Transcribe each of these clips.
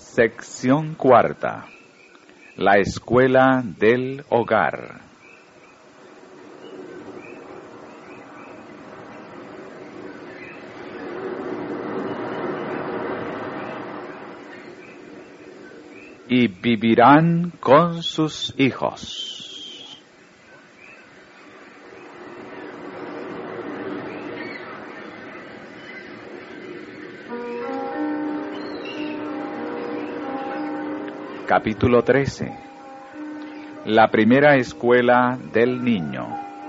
Sección cuarta. La escuela del hogar. Y vivirán con sus hijos. Capítulo 13. La primera escuela del niño.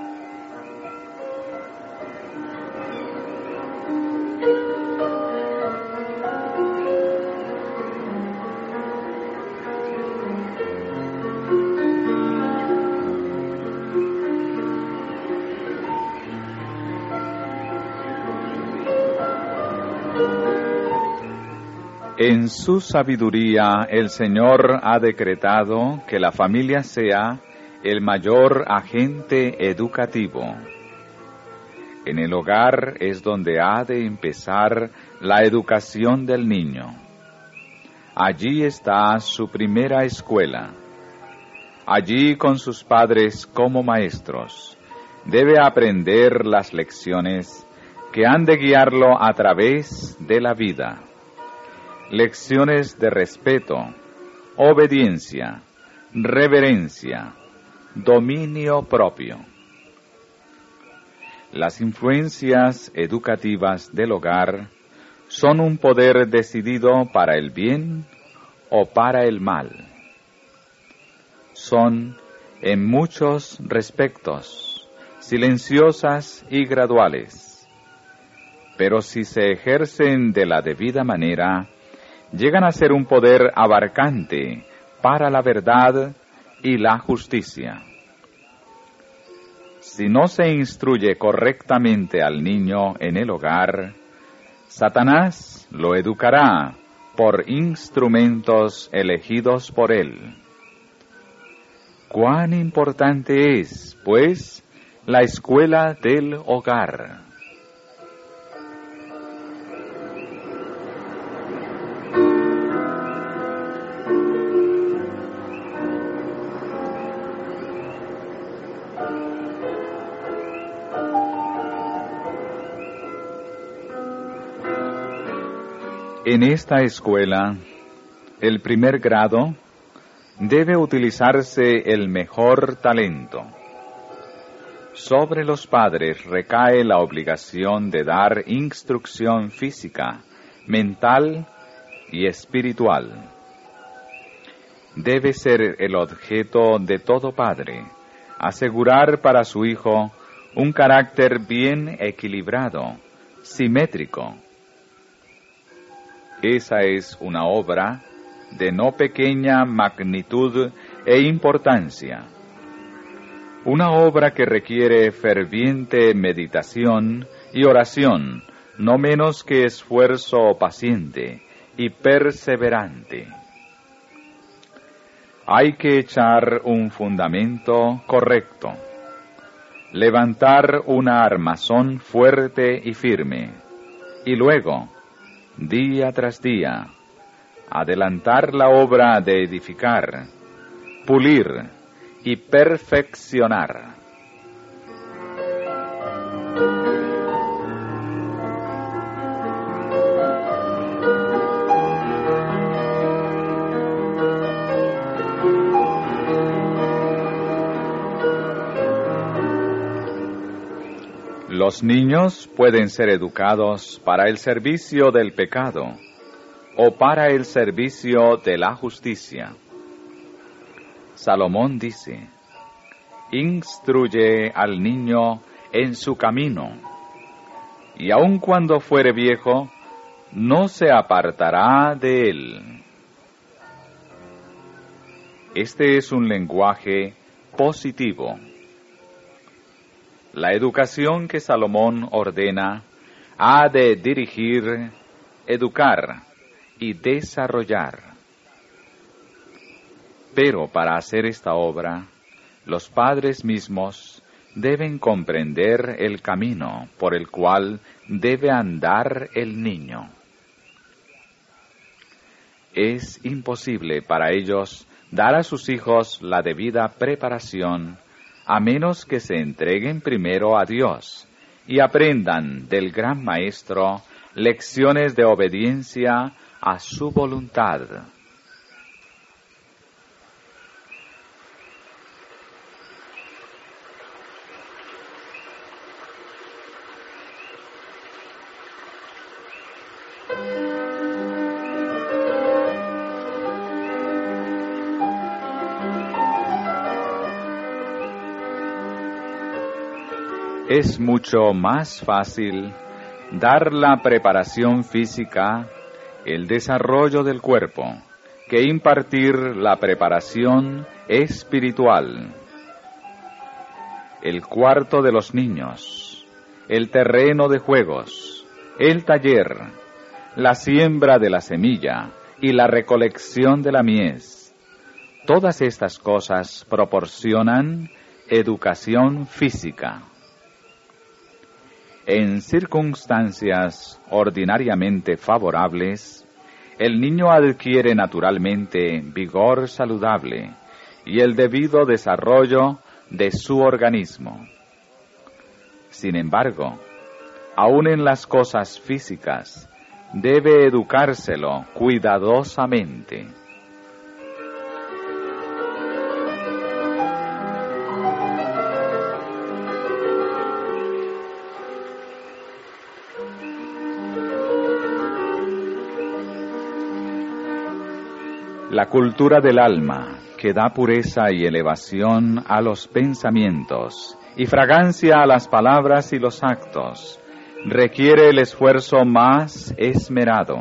En su sabiduría, el Señor ha decretado que la familia sea el mayor agente educativo. En el hogar es donde ha de empezar la educación del niño. Allí está su primera escuela. Allí, con sus padres como maestros, debe aprender las lecciones que han de guiarlo a través de la vida. Lecciones de respeto, obediencia, reverencia, dominio propio. Las influencias educativas del hogar son un poder decidido para el bien o para el mal. Son, en muchos respectos, silenciosas y graduales, pero si se ejercen de la debida manera, llegan a ser un poder abarcante para la verdad y la justicia. Si no se instruye correctamente al niño en el hogar, Satanás lo educará por instrumentos elegidos por él. Cuán importante es, pues, la escuela del hogar. En esta escuela, el primer grado, debe utilizarse el mejor talento. Sobre los padres recae la obligación de dar instrucción física, mental y espiritual. Debe ser el objeto de todo padre asegurar para su hijo un carácter bien equilibrado, simétrico. Esa es una obra de no pequeña magnitud e importancia. Una obra que requiere ferviente meditación y oración, no menos que esfuerzo paciente y perseverante. Hay que echar un fundamento correcto, levantar una armazón fuerte y firme, y luego, día tras día, adelantar la obra de edificar, pulir y perfeccionar. Los niños pueden ser educados para el servicio del pecado o para el servicio de la justicia. Salomón dice: instruye al niño en su camino, y aun cuando fuere viejo, no se apartará de él. Este es un lenguaje positivo. La educación que Salomón ordena ha de dirigir, educar y desarrollar. Pero para hacer esta obra, los padres mismos deben comprender el camino por el cual debe andar el niño. es imposible para ellos dar a sus hijos la debida preparación, a menos que se entreguen primero a Dios y aprendan del gran Maestro lecciones de obediencia a su voluntad. Es mucho más fácil dar la preparación física, el desarrollo del cuerpo, que impartir la preparación espiritual. El cuarto de los niños, el terreno de juegos, el taller, la siembra de la semilla y la recolección de la mies. Todas estas cosas proporcionan educación física. En circunstancias ordinariamente favorables, el niño adquiere naturalmente vigor saludable y el debido desarrollo de su organismo. Sin embargo, aun en las cosas físicas, debe educárselo cuidadosamente. La cultura del alma, que da pureza y elevación a los pensamientos y fragancia a las palabras y los actos, requiere el esfuerzo más esmerado.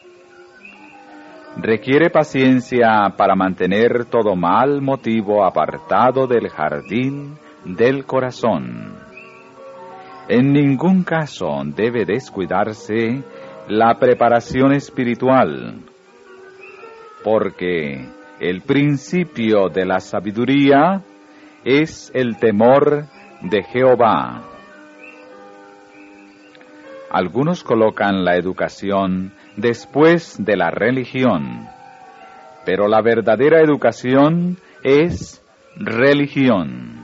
Requiere paciencia para mantener todo mal motivo apartado del jardín del corazón. En ningún caso debe descuidarse la preparación espiritual, porque el principio de la sabiduría es el temor de Jehová. Algunos colocan la educación después de la religión, pero la verdadera educación es religión.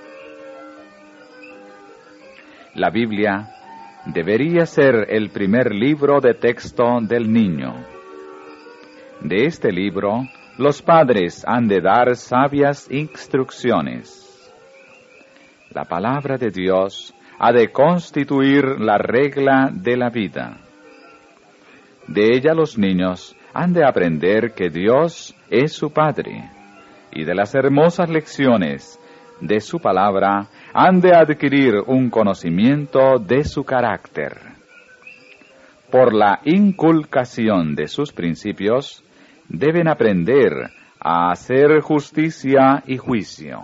La Biblia debería ser el primer libro de texto del niño. De este libro, los padres han de dar sabias instrucciones. La palabra de Dios ha de constituir la regla de la vida. De ella los niños han de aprender que Dios es su Padre, y de las hermosas lecciones de su palabra han de adquirir un conocimiento de su carácter. Por la inculcación de sus principios, deben aprender a hacer justicia y juicio.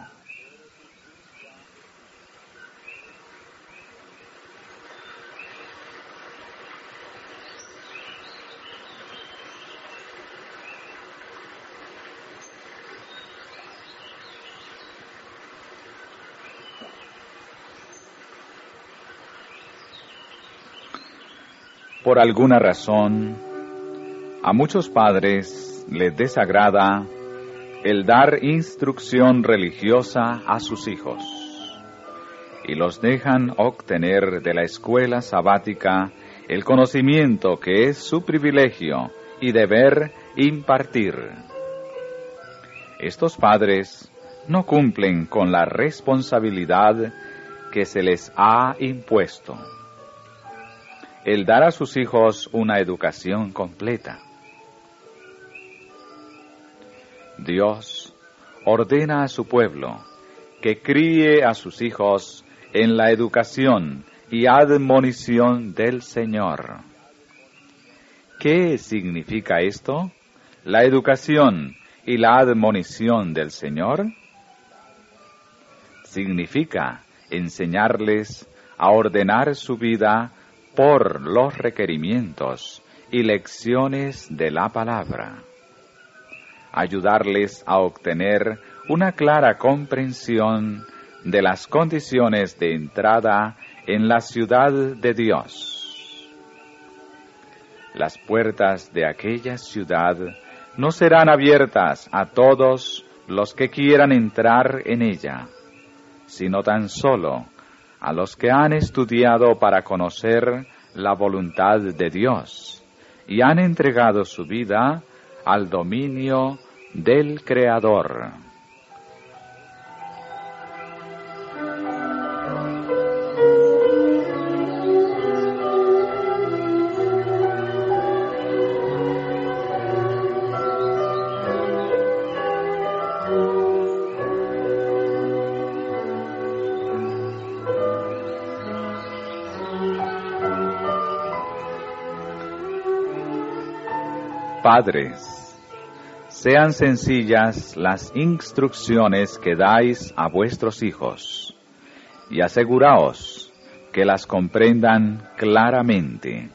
Por alguna razón, a muchos padres les desagrada el dar instrucción religiosa a sus hijos y los dejan obtener de la escuela sabática el conocimiento que es su privilegio y deber impartir. Estos padres no cumplen con la responsabilidad que se les ha impuesto: el dar a sus hijos una educación completa. Dios ordena a su pueblo que críe a sus hijos en la educación y admonición del Señor. ¿Qué significa esto? La educación y la admonición del Señor significa enseñarles a ordenar su vida por los requerimientos y lecciones de la palabra, ayudarles a obtener una clara comprensión de las condiciones de entrada en la ciudad de Dios. Las puertas de aquella ciudad no serán abiertas a todos los que quieran entrar en ella, sino tan solo a los que han estudiado para conocer la voluntad de Dios y han entregado su vida al dominio del Creador. Padres, sean sencillas las instrucciones que dais a vuestros hijos, y aseguraos que las comprendan claramente.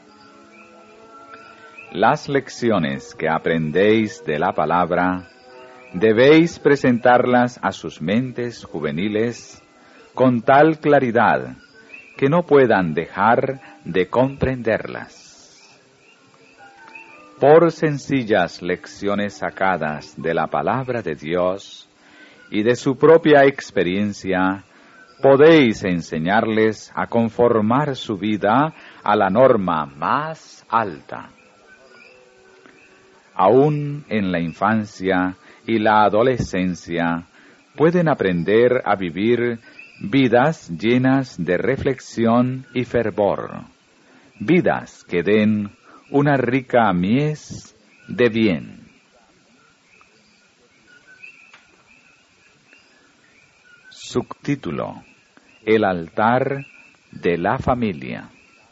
Las lecciones que aprendéis de la palabra, debéis presentarlas a sus mentes juveniles con tal claridad que no puedan dejar de comprenderlas. Por sencillas lecciones sacadas de la palabra de Dios y de su propia experiencia, podéis enseñarles a conformar su vida a la norma más alta. Aún en la infancia y la adolescencia pueden aprender a vivir vidas llenas de reflexión y fervor, vidas que den una rica mies de bien. Subtítulo: El altar de la familia.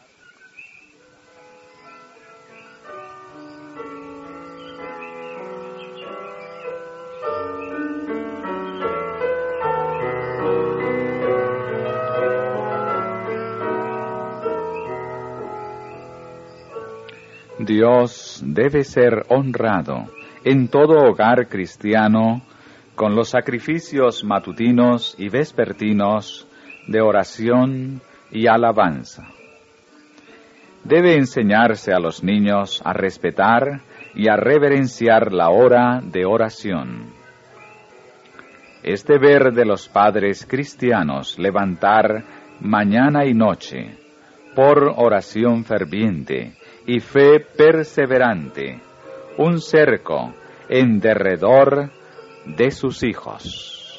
Dios debe ser honrado en todo hogar cristiano con los sacrificios matutinos y vespertinos de oración y alabanza. Debe enseñarse a los niños a respetar y a reverenciar la hora de oración. Es deber de los padres cristianos levantar mañana y noche por oración ferviente y fe perseverante, un cerco en derredor de sus hijos.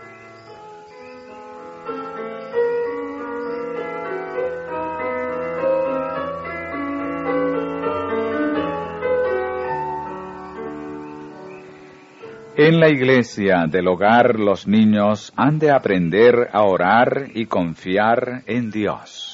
En la iglesia del hogar los niños han de aprender a orar y confiar en Dios.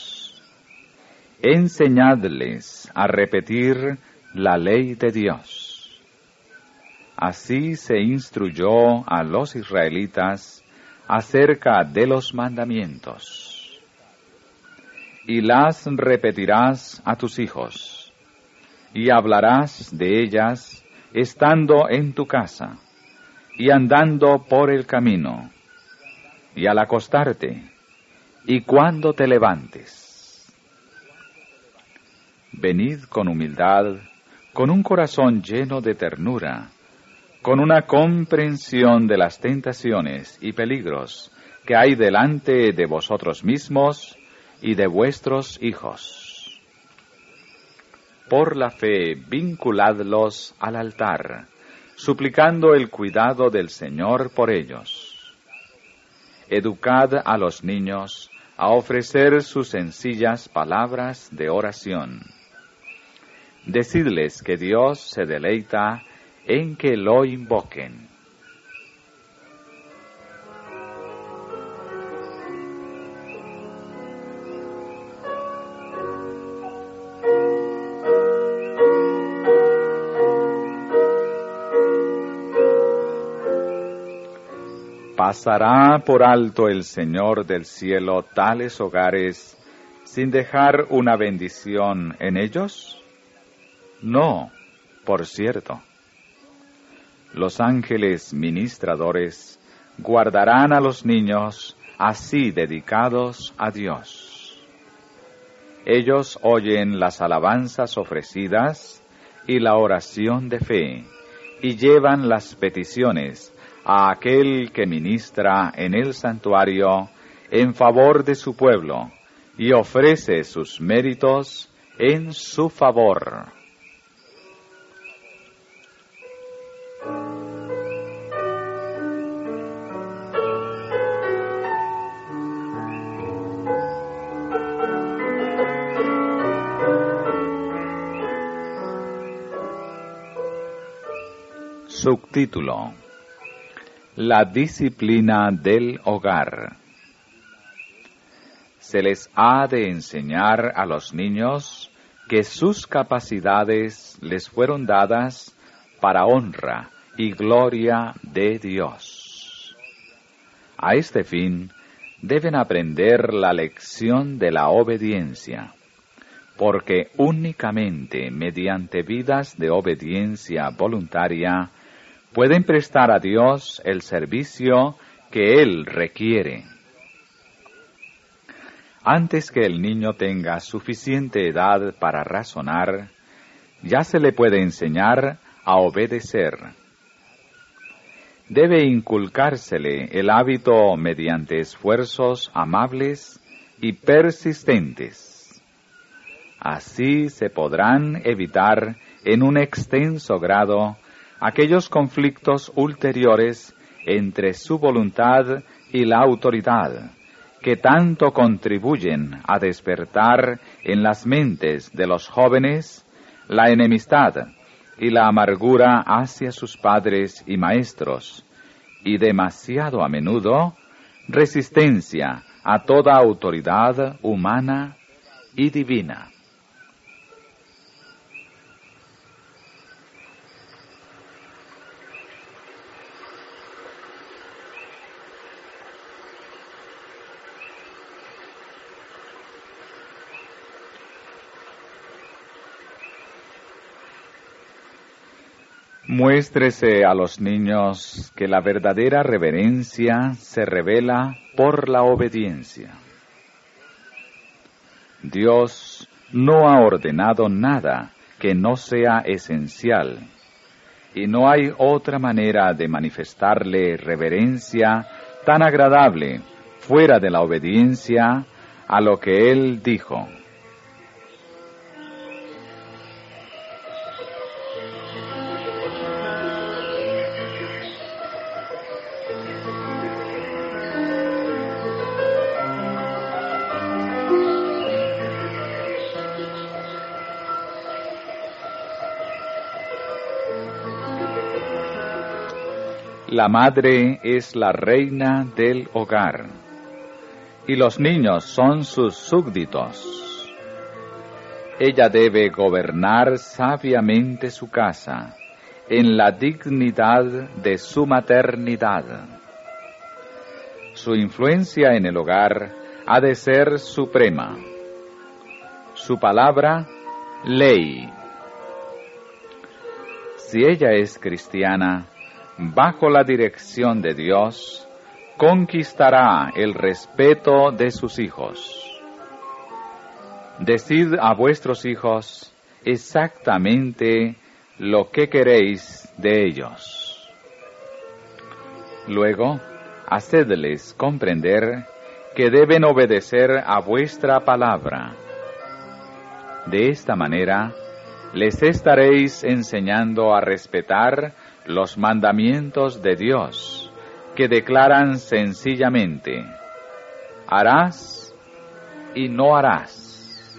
Enseñadles a repetir la ley de Dios. Así se instruyó a los israelitas acerca de los mandamientos. Y las repetirás a tus hijos, y hablarás de ellas estando en tu casa, y andando por el camino, y al acostarte, y cuando te levantes. Venid con humildad, con un corazón lleno de ternura, con una comprensión de las tentaciones y peligros que hay delante de vosotros mismos y de vuestros hijos. Por la fe vinculadlos al altar, suplicando el cuidado del Señor por ellos. Educad a los niños a ofrecer sus sencillas palabras de oración. Decidles que Dios se deleita en que lo invoquen. ¿Pasará por alto el Señor del cielo tales hogares sin dejar una bendición en ellos? No, por cierto. Los ángeles ministradores guardarán a los niños así dedicados a Dios. Ellos oyen las alabanzas ofrecidas y la oración de fe, y llevan las peticiones a aquel que ministra en el santuario en favor de su pueblo y ofrece sus méritos en su favor. Subtítulo: La disciplina del hogar. Se les ha de enseñar a los niños que sus capacidades les fueron dadas para honra y gloria de Dios. A este fin, deben aprender la lección de la obediencia, porque únicamente mediante vidas de obediencia voluntaria pueden prestar a Dios el servicio que Él requiere. Antes que el niño tenga suficiente edad para razonar, ya se le puede enseñar a obedecer. Debe inculcársele el hábito mediante esfuerzos amables y persistentes. Así se podrán evitar en un extenso grado aquellos conflictos ulteriores entre su voluntad y la autoridad, que tanto contribuyen a despertar en las mentes de los jóvenes la enemistad y la amargura hacia sus padres y maestros, y demasiado a menudo resistencia a toda autoridad humana y divina. Muéstrese a los niños que la verdadera reverencia se revela por la obediencia. Dios no ha ordenado nada que no sea esencial, y no hay otra manera de manifestarle reverencia tan agradable fuera de la obediencia a lo que Él dijo. La madre es la reina del hogar, y los niños son sus súbditos. Ella debe gobernar sabiamente su casa, en la dignidad de su maternidad. Su influencia en el hogar ha de ser suprema. Su palabra, ley. Si ella es cristiana, bajo la dirección de Dios, conquistará el respeto de sus hijos. Decid a vuestros hijos exactamente lo que queréis de ellos. Luego, hacedles comprender que deben obedecer a vuestra palabra. De esta manera, les estaréis enseñando a respetar los mandamientos de Dios, que declaran sencillamente: harás y no harás.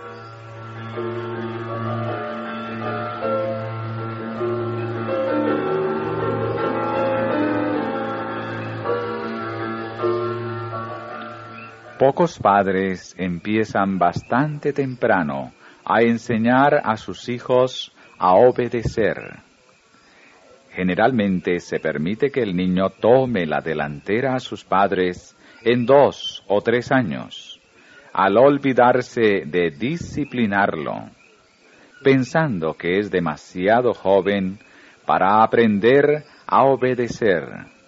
Pocos padres empiezan bastante temprano a enseñar a sus hijos a obedecer. Generalmente se permite que el niño tome la delantera a sus padres en 2 o 3 años, al olvidarse de disciplinarlo, pensando que es demasiado joven para aprender a obedecer.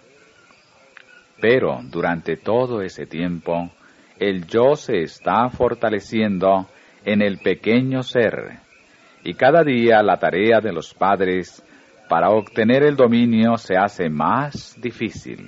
Pero durante todo ese tiempo, el yo se está fortaleciendo en el pequeño ser, y cada día la tarea de los padres para obtener el dominio se hace más difícil.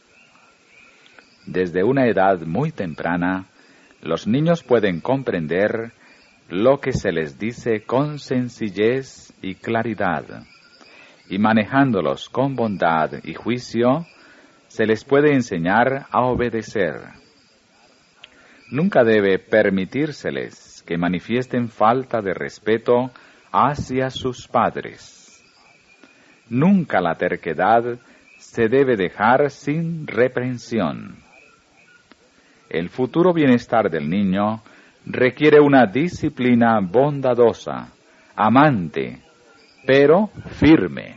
Desde una edad muy temprana, los niños pueden comprender lo que se les dice con sencillez y claridad, y manejándolos con bondad y juicio, se les puede enseñar a obedecer. Nunca debe permitírseles que manifiesten falta de respeto hacia sus padres. Nunca la terquedad se debe dejar sin reprensión. El futuro bienestar del niño requiere una disciplina bondadosa, amante, pero firme.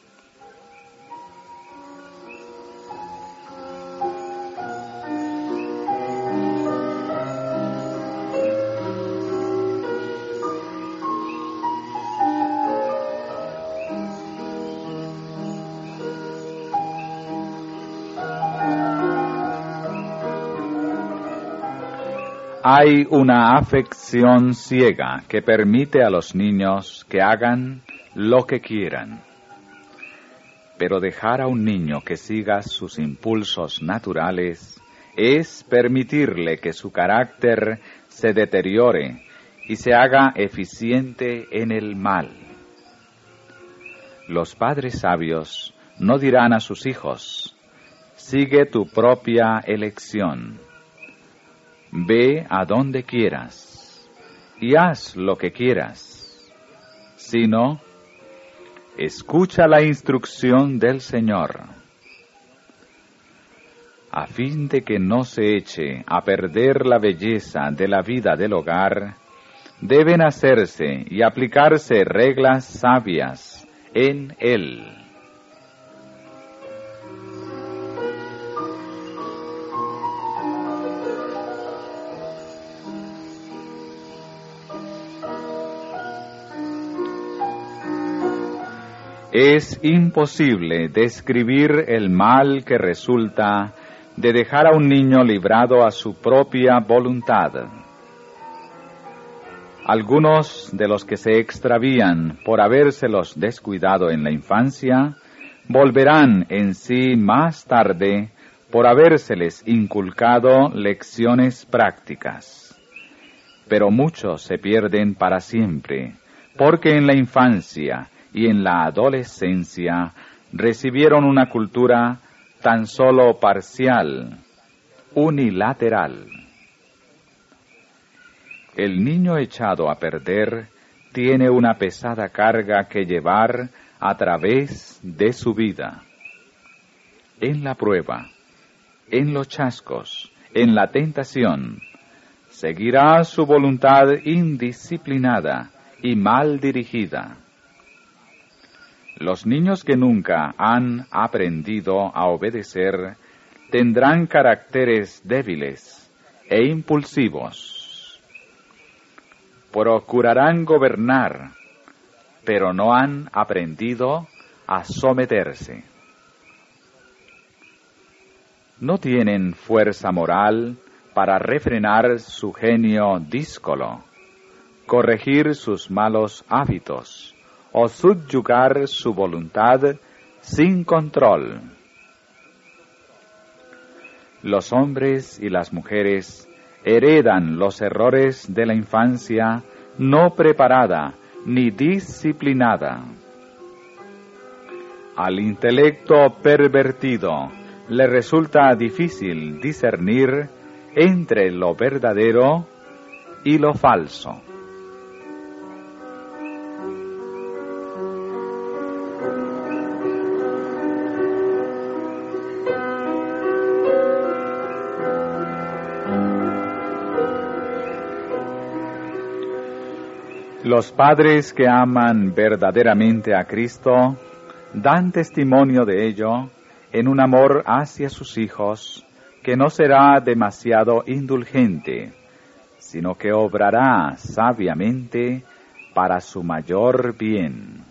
Hay una afección ciega que permite a los niños que hagan lo que quieran. Pero dejar a un niño que siga sus impulsos naturales es permitirle que su carácter se deteriore y se haga eficiente en el mal. Los padres sabios no dirán a sus hijos: sigue tu propia elección. Ve a donde quieras y haz lo que quieras, sino escucha la instrucción del Señor. A fin de que no se eche a perder la belleza de la vida del hogar, deben hacerse y aplicarse reglas sabias en él. Es imposible describir el mal que resulta de dejar a un niño librado a su propia voluntad. Algunos de los que se extravían por habérselos descuidado en la infancia, volverán en sí más tarde por habérseles inculcado lecciones prácticas. Pero muchos se pierden para siempre, porque en la infancia y en la adolescencia recibieron una cultura tan solo parcial, unilateral. El niño echado a perder tiene una pesada carga que llevar a través de su vida. En la prueba, en los chascos, en la tentación, seguirá su voluntad indisciplinada y mal dirigida. Los niños que nunca han aprendido a obedecer tendrán caracteres débiles e impulsivos. Procurarán gobernar, pero no han aprendido a someterse. No tienen fuerza moral para refrenar su genio díscolo, corregir sus malos hábitos o subyugar su voluntad sin control. Los hombres y las mujeres heredan los errores de la infancia no preparada ni disciplinada. Al intelecto pervertido le resulta difícil discernir entre lo verdadero y lo falso. Los padres que aman verdaderamente a Cristo dan testimonio de ello en un amor hacia sus hijos que no será demasiado indulgente, sino que obrará sabiamente para su mayor bien.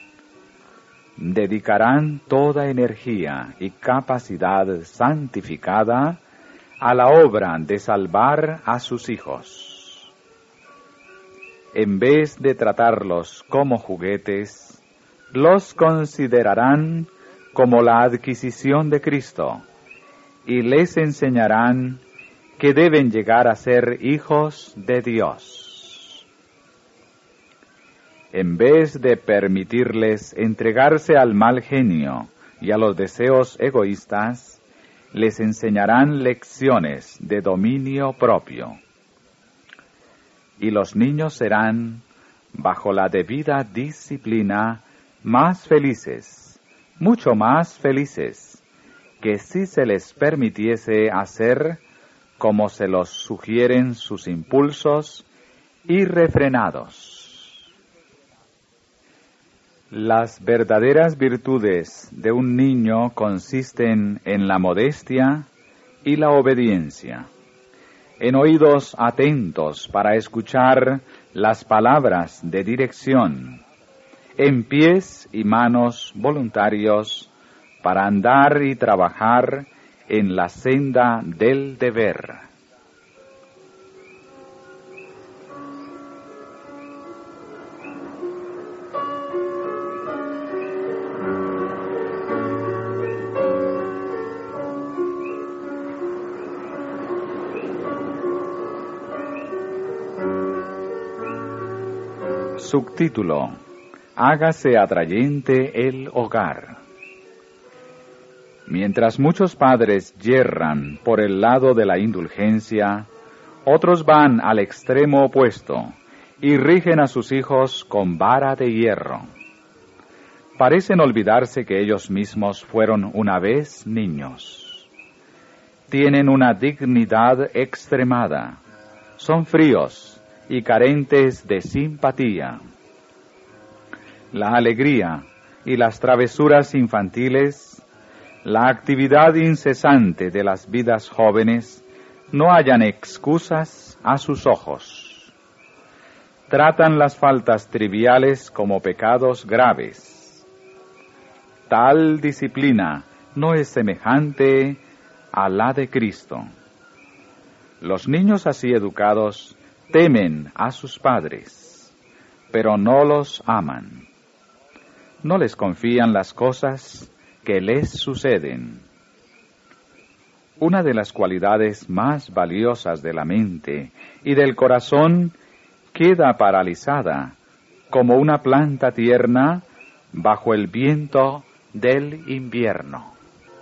Dedicarán toda energía y capacidad santificada a la obra de salvar a sus hijos. En vez de tratarlos como juguetes, los considerarán como la adquisición de Cristo y les enseñarán que deben llegar a ser hijos de Dios. En vez de permitirles entregarse al mal genio y a los deseos egoístas, les enseñarán lecciones de dominio propio. Y los niños serán, bajo la debida disciplina, más felices, mucho más felices, que si se les permitiese hacer como se los sugieren sus impulsos irrefrenados. Las verdaderas virtudes de un niño consisten en la modestia y la obediencia, en oídos atentos para escuchar las palabras de dirección, en pies y manos voluntarios para andar y trabajar en la senda del deber. Subtítulo: Hágase atrayente el hogar. Mientras muchos padres yerran por el lado de la indulgencia, otros van al extremo opuesto y rigen a sus hijos con vara de hierro. Parecen olvidarse que ellos mismos fueron una vez niños. Tienen una dignidad extremada, son fríos y carentes de simpatía. La alegría y las travesuras infantiles, la actividad incesante de las vidas jóvenes, no hallan excusas a sus ojos. Tratan las faltas triviales como pecados graves. Tal disciplina no es semejante a la de Cristo. Los niños así educados temen a sus padres, pero no los aman. No les confían las cosas que les suceden. Una de las cualidades más valiosas de la mente y del corazón queda paralizada como una planta tierna bajo el viento del invierno.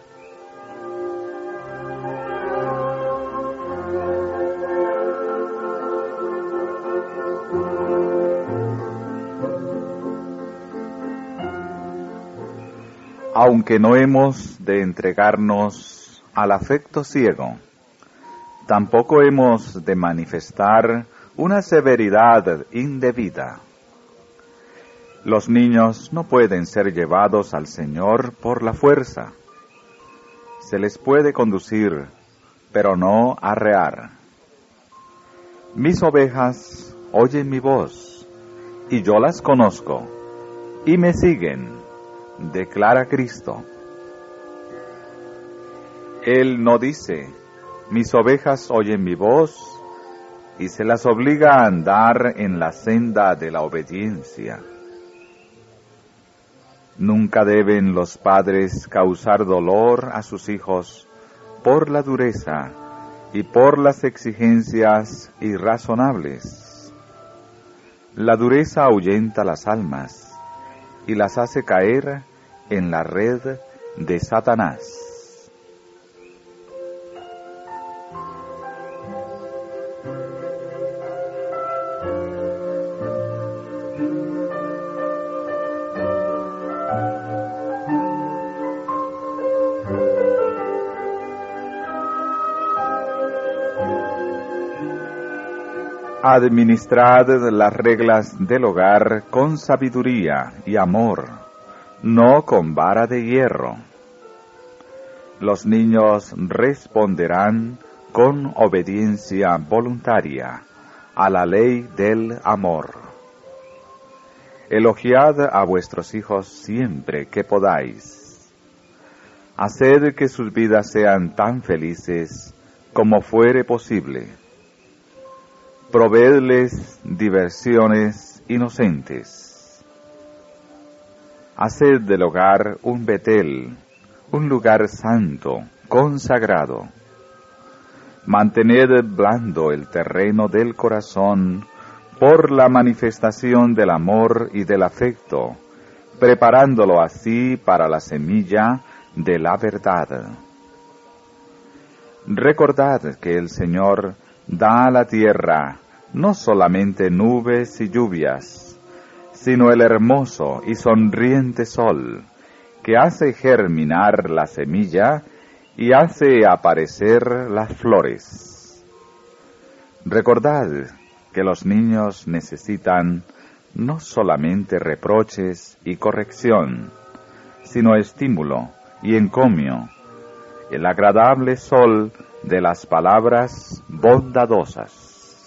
Aunque no hemos de entregarnos al afecto ciego, tampoco hemos de manifestar una severidad indebida. Los niños no pueden ser llevados al Señor por la fuerza. Se les puede conducir, pero no arrear. Mis ovejas oyen mi voz, y yo las conozco, y me siguen, declara Cristo. Él no dice, mis ovejas oyen mi voz, y se las obliga a andar en la senda de la obediencia. Nunca deben los padres causar dolor a sus hijos por la dureza y por las exigencias irrazonables. La dureza ahuyenta las almas y las hace caer en la red de Satanás. Administrad las reglas del hogar con sabiduría y amor, no con vara de hierro. Los niños responderán con obediencia voluntaria a la ley del amor. Elogiad a vuestros hijos siempre que podáis. Haced que sus vidas sean tan felices como fuere posible. Proveedles diversiones inocentes. Haced del hogar un Betel, un lugar santo, consagrado. Mantened blando el terreno del corazón por la manifestación del amor y del afecto, preparándolo así para la semilla de la verdad. Recordad que el Señor da a la tierra no solamente nubes y lluvias, sino el hermoso y sonriente sol, que hace germinar la semilla y hace aparecer las flores. Recordad que los niños necesitan no solamente reproches y corrección, sino estímulo y encomio, el agradable sol de las palabras bondadosas.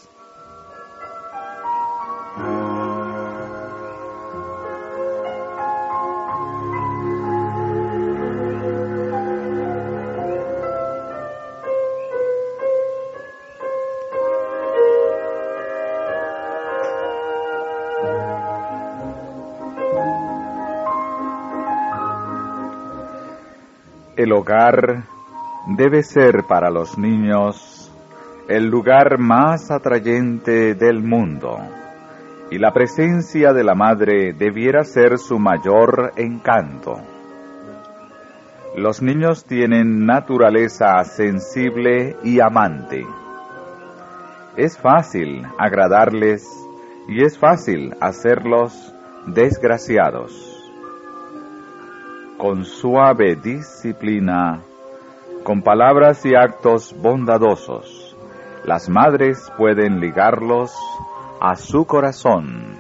El hogar debe ser para los niños el lugar más atrayente del mundo, y la presencia de la madre debiera ser su mayor encanto. Los niños tienen naturaleza sensible y amante. Es fácil agradarles y es fácil hacerlos desgraciados. Con suave disciplina, con palabras y actos bondadosos, las madres pueden ligarlos a su corazón.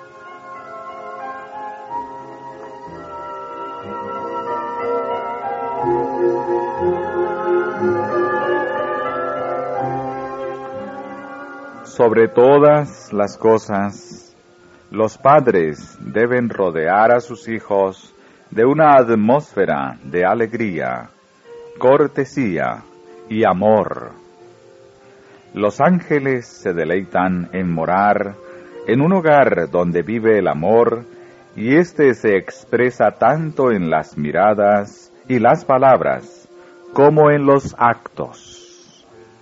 Sobre todas las cosas, los padres deben rodear a sus hijos de una atmósfera de alegría, cortesía y amor. Los ángeles se deleitan en morar en un hogar donde vive el amor, y éste se expresa tanto en las miradas y las palabras como en los actos.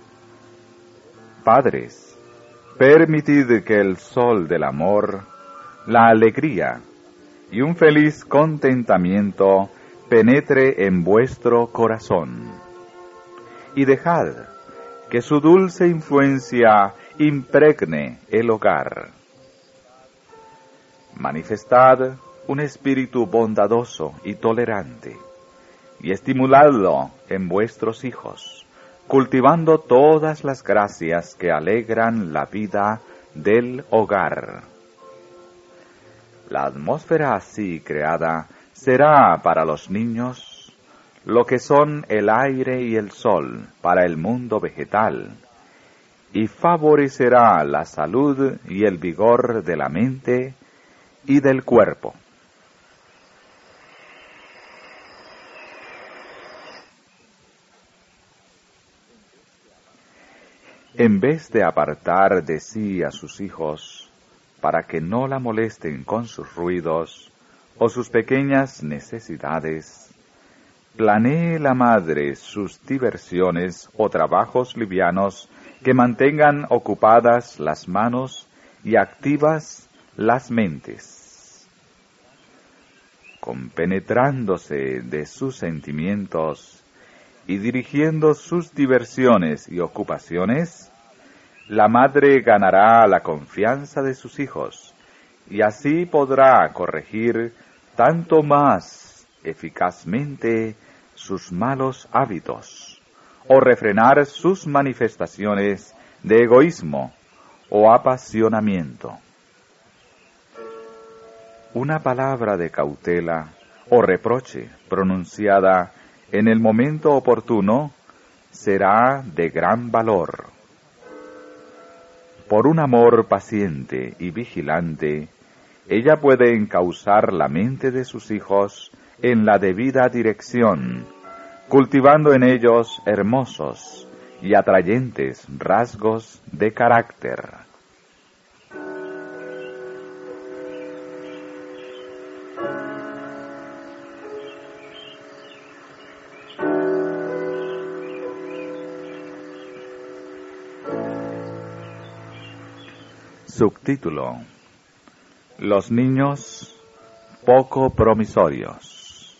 Padres, permitid que el sol del amor, la alegría y un feliz contentamiento penetre en vuestro corazón, y dejad que su dulce influencia impregne el hogar. Manifestad un espíritu bondadoso y tolerante, y estimuladlo en vuestros hijos, cultivando todas las gracias que alegran la vida del hogar. La atmósfera así creada será para los niños lo que son el aire y el sol para el mundo vegetal, y favorecerá la salud y el vigor de la mente y del cuerpo. En vez de apartar de sí a sus hijos, para que no la molesten con sus ruidos o sus pequeñas necesidades, planee la madre sus diversiones o trabajos livianos que mantengan ocupadas las manos y activas las mentes. Compenetrándose de sus sentimientos y dirigiendo sus diversiones y ocupaciones, la madre ganará la confianza de sus hijos, y así podrá corregir tanto más eficazmente sus malos hábitos, o refrenar sus manifestaciones de egoísmo o apasionamiento. Una palabra de cautela o reproche pronunciada en el momento oportuno será de gran valor. Por un amor paciente y vigilante, ella puede encauzar la mente de sus hijos en la debida dirección, cultivando en ellos hermosos y atrayentes rasgos de carácter. Subtítulo: Los niños poco promisorios.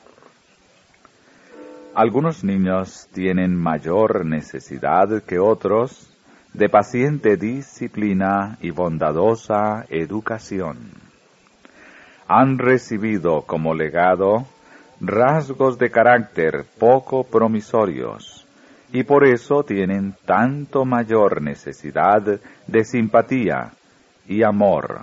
Algunos niños tienen mayor necesidad que otros de paciente disciplina y bondadosa educación. Han recibido como legado rasgos de carácter poco promisorios, y por eso tienen tanto mayor necesidad de simpatía y amor.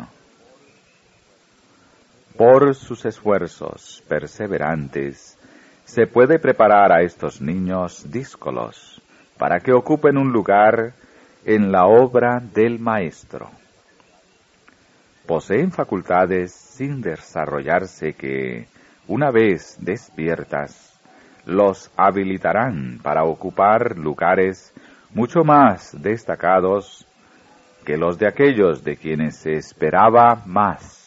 Por sus esfuerzos perseverantes, se puede preparar a estos niños díscolos para que ocupen un lugar en la obra del Maestro. Poseen facultades sin desarrollarse que, una vez despiertas, los habilitarán para ocupar lugares mucho más destacados que los de aquellos de quienes se esperaba más.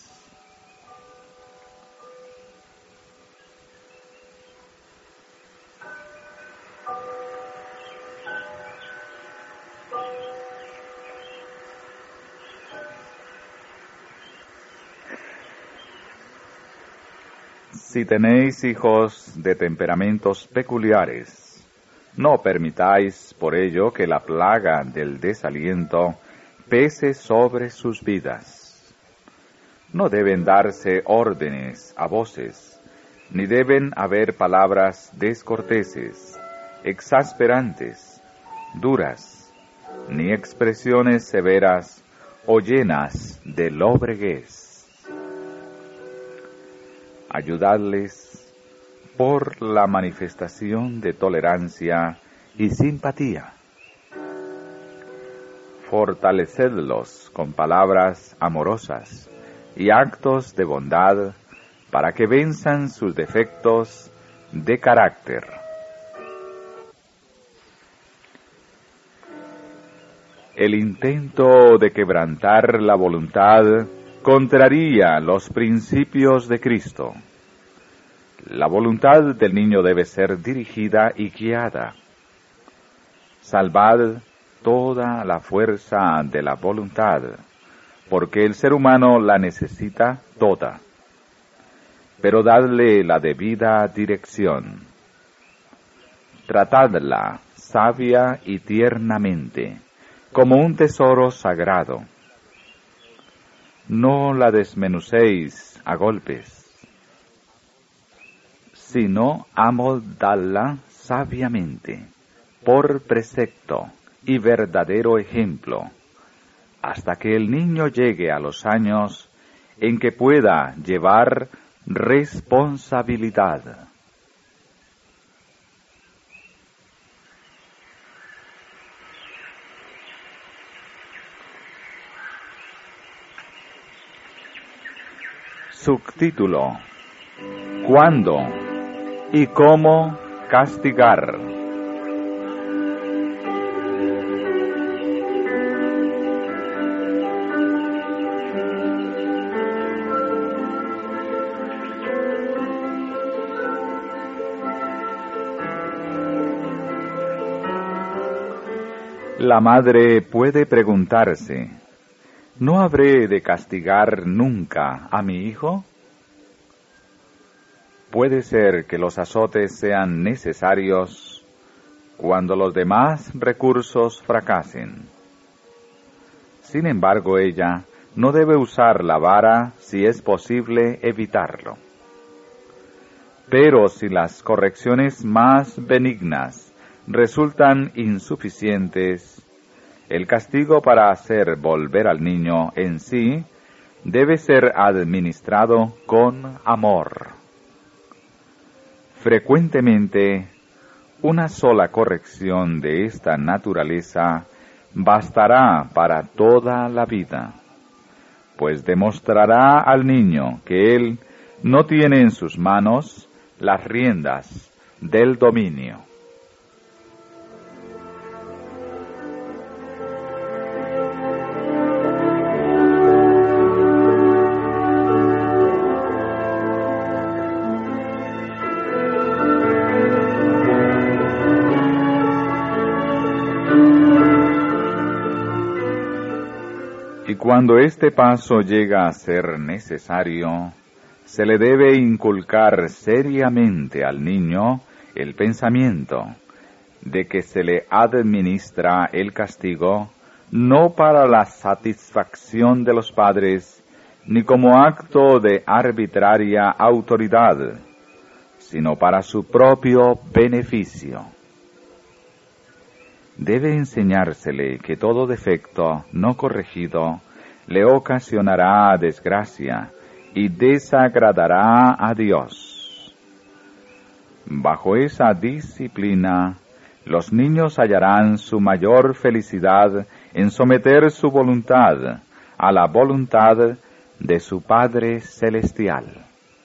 Si tenéis hijos de temperamentos peculiares, no permitáis por ello que la plaga del desaliento pese sobre sus vidas. No deben darse órdenes a voces, ni deben haber palabras descorteses, exasperantes, duras, ni expresiones severas o llenas de lobreguez. Ayudadles por la manifestación de tolerancia y simpatía. Fortalecedlos con palabras amorosas y actos de bondad para que venzan sus defectos de carácter. El intento de quebrantar la voluntad contraría los principios de Cristo. La voluntad del niño debe ser dirigida y guiada. Salvad toda la fuerza de la voluntad, porque el ser humano la necesita toda. Pero dadle la debida dirección. Tratadla sabia y tiernamente, como un tesoro sagrado. No la desmenucéis a golpes, sino amoldadla sabiamente, por precepto y verdadero ejemplo, hasta que el niño llegue a los años en que pueda llevar responsabilidad. Subtítulo: ¿Cuándo y cómo castigar? La madre puede preguntarse: ¿no habré de castigar nunca a mi hijo? Puede ser que los azotes sean necesarios cuando los demás recursos fracasen. Sin embargo, ella no debe usar la vara si es posible evitarlo. Pero si las correcciones más benignas resultan insuficientes, el castigo para hacer volver al niño en sí debe ser administrado con amor. Frecuentemente, una sola corrección de esta naturaleza bastará para toda la vida, pues demostrará al niño que él no tiene en sus manos las riendas del dominio. Cuando este paso llega a ser necesario, se le debe inculcar seriamente al niño el pensamiento de que se le administra el castigo no para la satisfacción de los padres, ni como acto de arbitraria autoridad, sino para su propio beneficio. Debe enseñársele que todo defecto no corregido le ocasionará desgracia y desagradará a Dios. Bajo esa disciplina, los niños hallarán su mayor felicidad en someter su voluntad a la voluntad de su Padre Celestial.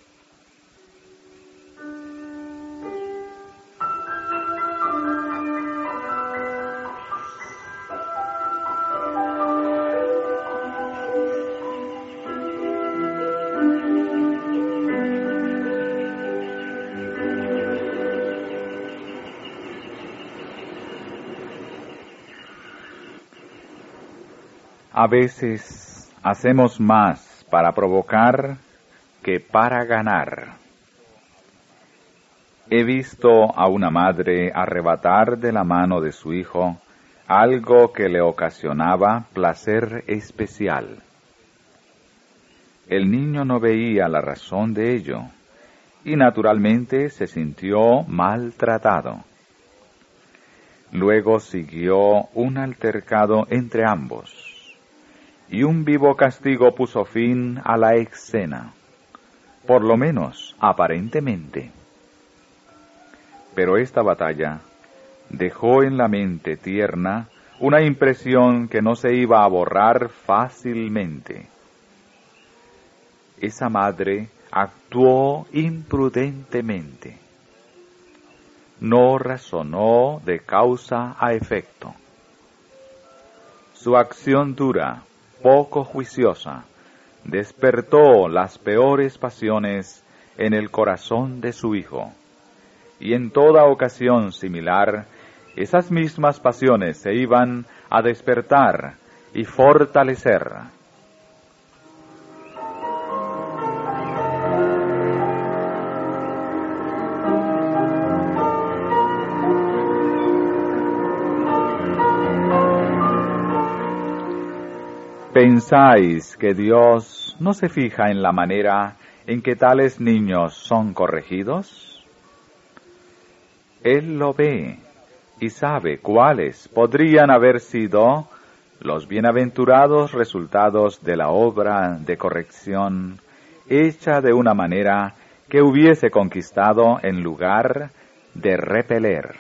A veces hacemos más para provocar que para ganar. He visto a una madre arrebatar de la mano de su hijo algo que le ocasionaba placer especial. El niño no veía la razón de ello y naturalmente se sintió maltratado. Luego siguió un altercado entre ambos. Y un vivo castigo puso fin a la escena, por lo menos aparentemente. Pero esta batalla dejó en la mente tierna una impresión que no se iba a borrar fácilmente. Esa madre actuó imprudentemente. No razonó de causa a efecto. Su acción dura, poco juiciosa, despertó las peores pasiones en el corazón de su hijo, y en toda ocasión similar, esas mismas pasiones se iban a despertar y fortalecer. ¿Pensáis que Dios no se fija en la manera en que tales niños son corregidos? Él lo ve y sabe cuáles podrían haber sido los bienaventurados resultados de la obra de corrección hecha de una manera que hubiese conquistado en lugar de repeler.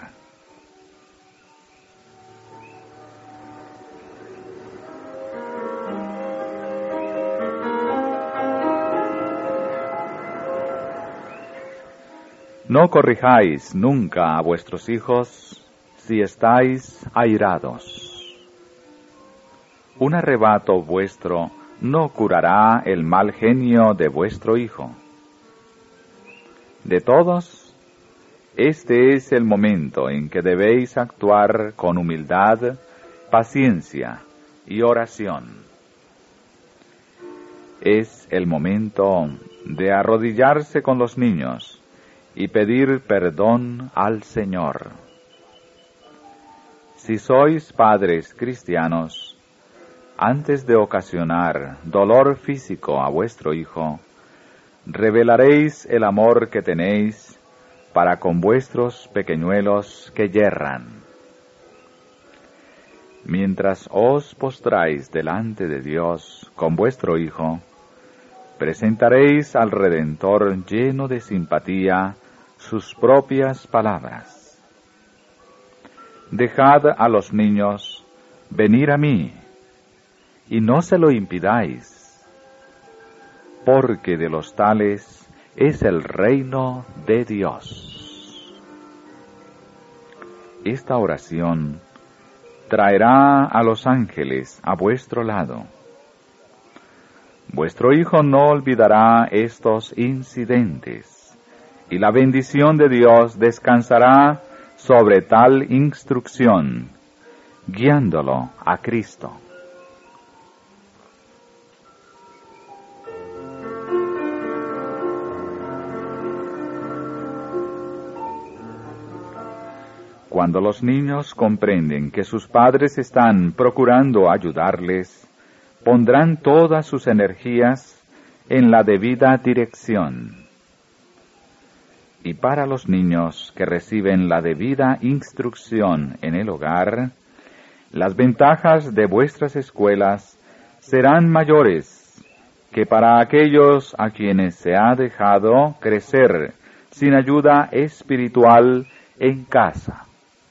No corrijáis nunca a vuestros hijos si estáis airados. Un arrebato vuestro no curará el mal genio de vuestro hijo. De todos, este es el momento en que debéis actuar con humildad, paciencia y oración. Es el momento de arrodillarse con los niños y pedir perdón al Señor. Si sois padres cristianos, antes de ocasionar dolor físico a vuestro hijo, revelaréis el amor que tenéis para con vuestros pequeñuelos que yerran. Mientras os postráis delante de Dios con vuestro hijo, presentaréis al Redentor lleno de simpatía sus propias palabras. Dejad a los niños venir a mí, y no se lo impidáis, porque de los tales es el reino de Dios. Esta oración traerá a los ángeles a vuestro lado. Vuestro hijo no olvidará estos incidentes, y la bendición de Dios descansará sobre tal instrucción, guiándolo a Cristo. Cuando los niños comprenden que sus padres están procurando ayudarles, pondrán todas sus energías en la debida dirección. Y para los niños que reciben la debida instrucción en el hogar, las ventajas de vuestras escuelas serán mayores que para aquellos a quienes se ha dejado crecer sin ayuda espiritual en casa.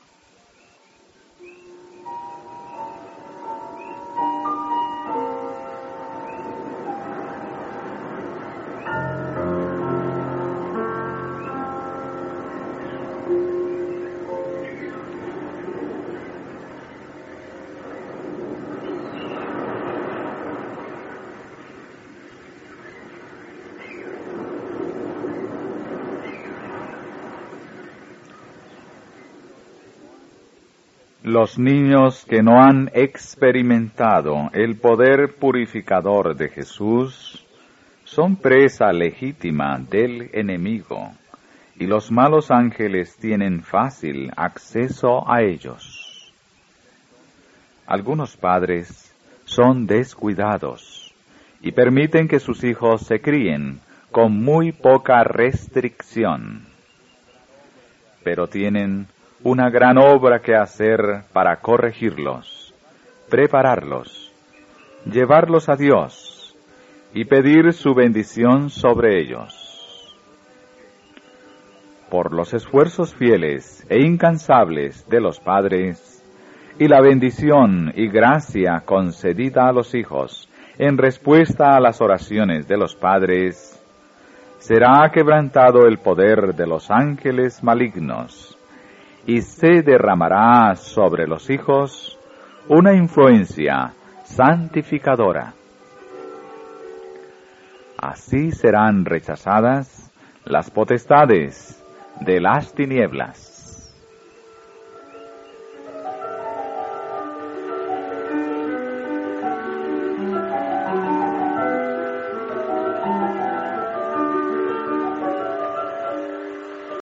Los niños que no han experimentado el poder purificador de Jesús son presa legítima del enemigo, y los malos ángeles tienen fácil acceso a ellos. Algunos padres son descuidados y permiten que sus hijos se críen con muy poca restricción, pero tienen una gran obra que hacer para corregirlos, prepararlos, llevarlos a Dios y pedir su bendición sobre ellos. Por los esfuerzos fieles e incansables de los padres y la bendición y gracia concedida a los hijos en respuesta a las oraciones de los padres, será quebrantado el poder de los ángeles malignos y se derramará sobre los hijos una influencia santificadora. Así serán rechazadas las potestades de las tinieblas.